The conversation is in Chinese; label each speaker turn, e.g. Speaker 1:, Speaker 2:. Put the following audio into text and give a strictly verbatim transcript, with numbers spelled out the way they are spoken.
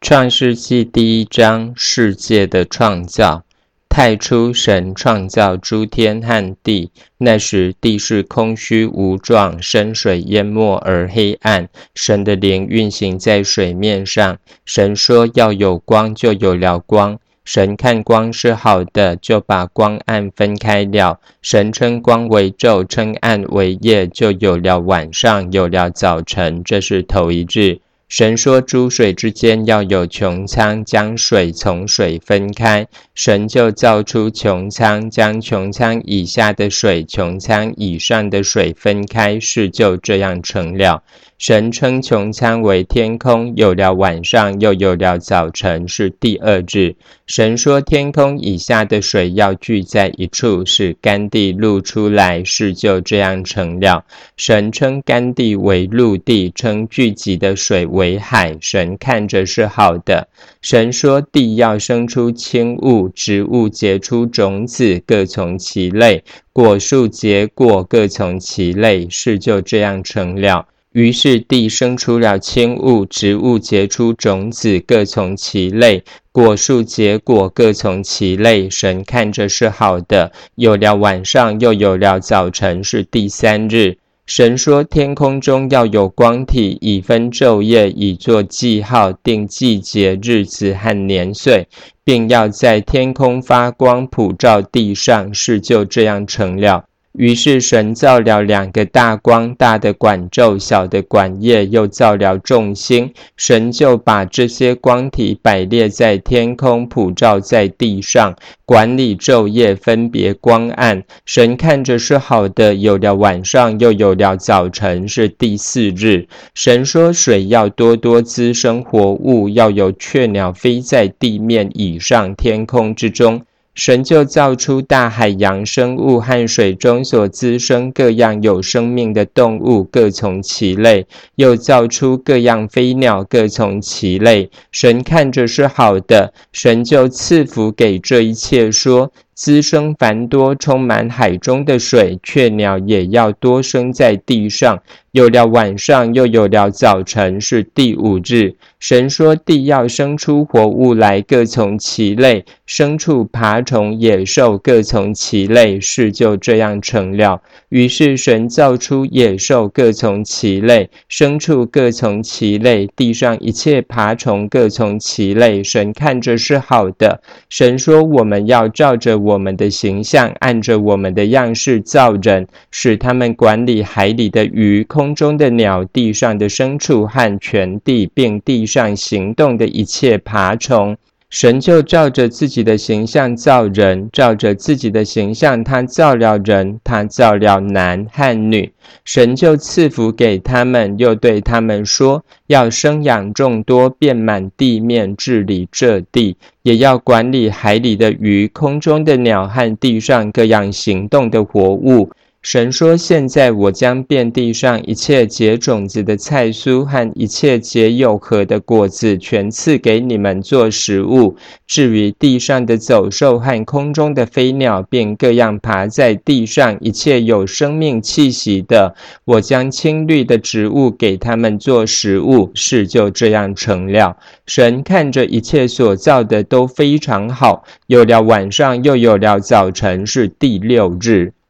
Speaker 1: 创世纪第一章，世界的创造。太初，神创造诸天和地，那时地是空虚无状，深水淹没而黑暗。神的灵运行在水面上。神说要有光，就有了光。神看光是好的，就把光暗分开了。神称光为昼，称暗为夜，就有了晚上，有了早晨。这是头一日。神说诸水之间要有穹苍，将水从水分开。神就造出穹苍，将穹苍以下的水、穹苍以上的水分开，事就这样成了。神称穹苍为天空，有了晚上，又有了早晨，是第二日。神说天空以下的水要聚在一处，使干地露出来，事就这样成了。神称干地为陆地，称聚集的水为海。神看着是好的。神说地要生出青物，植物结出种子，各从其类；果树结果，各从其类，事就这样成了。于是地生出了青物，植物结出种子，各从其类；果树结果，各从其类。神看着是好的。有了晚上，又有了早晨，是第三日。神说天空中要有光体，以分昼夜，以作记号，定季节、日子和年岁，并要在天空发光，普照地上，事就这样成了。于是神造了两个大光，大的管昼，小的管夜，又造了众星。神就把这些光体摆列在天空，普照在地上，管理昼夜，分别光暗。神看着是好的。有了晚上，又有了早晨，是第四日。神说水要多多滋生活物，要有雀鸟飞在地面以上，天空之中。神就造出大海洋生物和水中所滋生各样有生命的动物，各从其类，又造出各样飞鸟，各从其类。神看着是好的。神就赐福给这一切，说滋生繁多，充满海中的水，雀鸟也要多生在地上。有了晚上，又有了早晨，是第五日。神说地要生出活物来，各从其类，牲畜、爬虫、野兽，各从其类，事就这样成了。于是神造出野兽，各从其类；牲畜各从其类；地上一切爬虫各从其类。神看着是好的。神说我们要照着我们的形象，按着我们的样式造人，使他们管理海里的鱼、空中的鸟、地上的牲畜和全地，并地上行动的一切爬虫。神就照着自己的形象造人，照着自己的形象他造了人，他造了男和女。神就赐福给他们，又对他们说，要生养众多，遍满地面，治理这地，也要管理海里的鱼、空中的鸟和地上各样行动的活物。神说现在我将遍地上一切结种子的菜蔬和一切结有核的果子全赐给你们做食物。至于地上的走兽和空中的飞鸟，并各样爬在地上一切有生命气息的，我将青绿的植物给他们做食物，事就这样成了。神看着一切所造的都非常好。有了晚上，又有了早晨，是第六日。